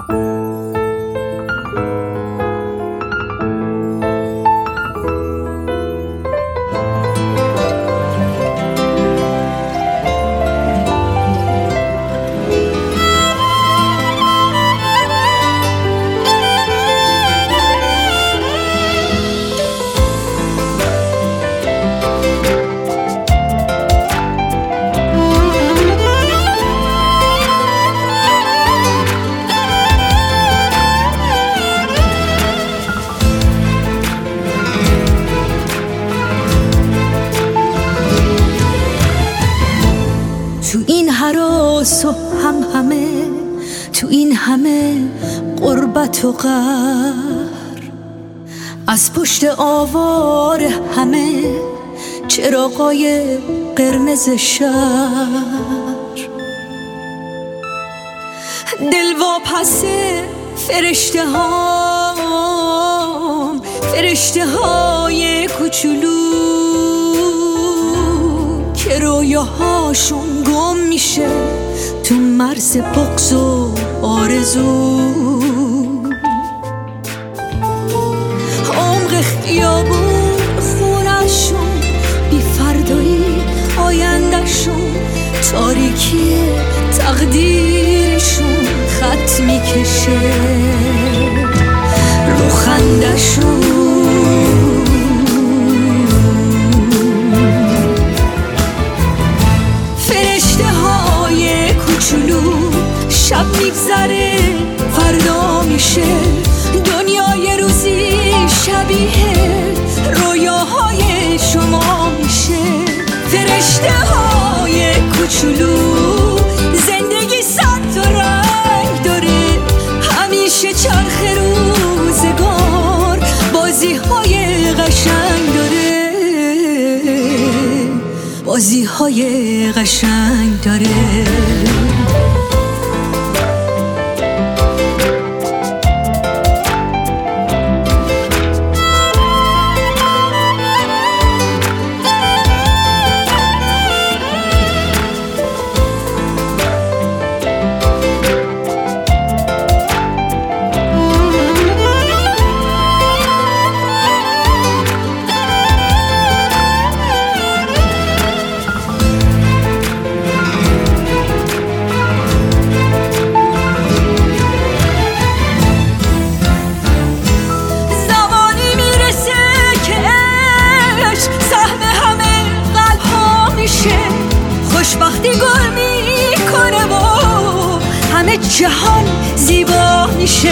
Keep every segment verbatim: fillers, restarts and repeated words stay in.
تو این هراس و هم همه، تو این همه غربت و قهر، از پشت آوار همه چراغای قرمز شهر، دل واپس فرشته هام، فرشته های کوچولو که رویاهاشون گم میشه تو مرز بغض و آرزو. عمق خیابون خونشون، بی فردایی آیندهشون، تاریکی تقدیرشون خط میکشه رو خنده‌شون. شب میگذره فردا میشه، دنیا یه روزی شبیه رویاهای شما میشه. فرشته های کوچولو، زندگی صد تا رنگ داره، همیشه چرخ روزگار بازی های قشنگ داره، بازی های قشنگ داره. خوشبختی گل میکنه و همه جهان زیبا میشه.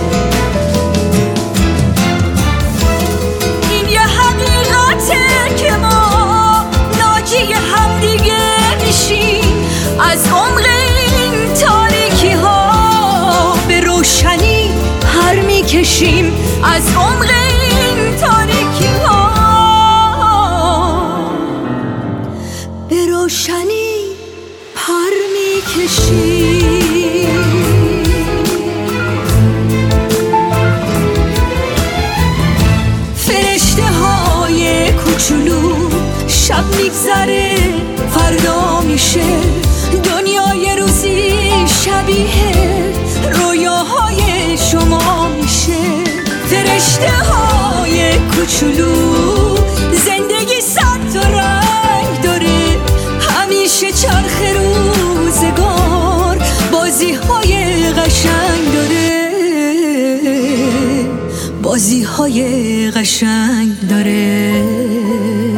این یه حقیقته که ما ناجی همدیگه میشیم، از عمق این تاریکی ها به روشنی پر میکشیم، از عمق این تاریکی ها به روشنی پر میکشی. فرشته های کوچولو، شب میگذره فردا میشه، دنیا یه روزی شبیه رویاهای شما میشه. فرشته های کوچولو، زندگی صد تا رنگ داره، همیشه چرخ روزگار بازی های قشنگ داره، بازی های قشنگ داره.